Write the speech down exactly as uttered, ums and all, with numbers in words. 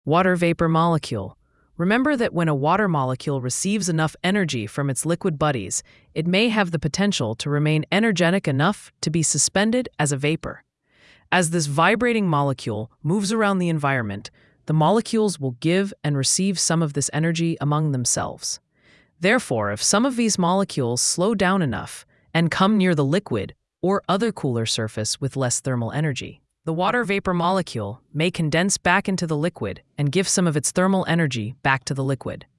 Water vapor molecule. Remember that when a water molecule receives enough energy from its liquid buddies, it may have the potential to remain energetic enough to be suspended as a vapor. As this vibrating molecule moves around the environment, the molecules will give and receive some of this energy among themselves. Therefore, if some of these molecules slow down enough and come near the liquid or other cooler surface with less thermal energy, the water vapor molecule may condense back into the liquid and give some of its thermal energy back to the liquid.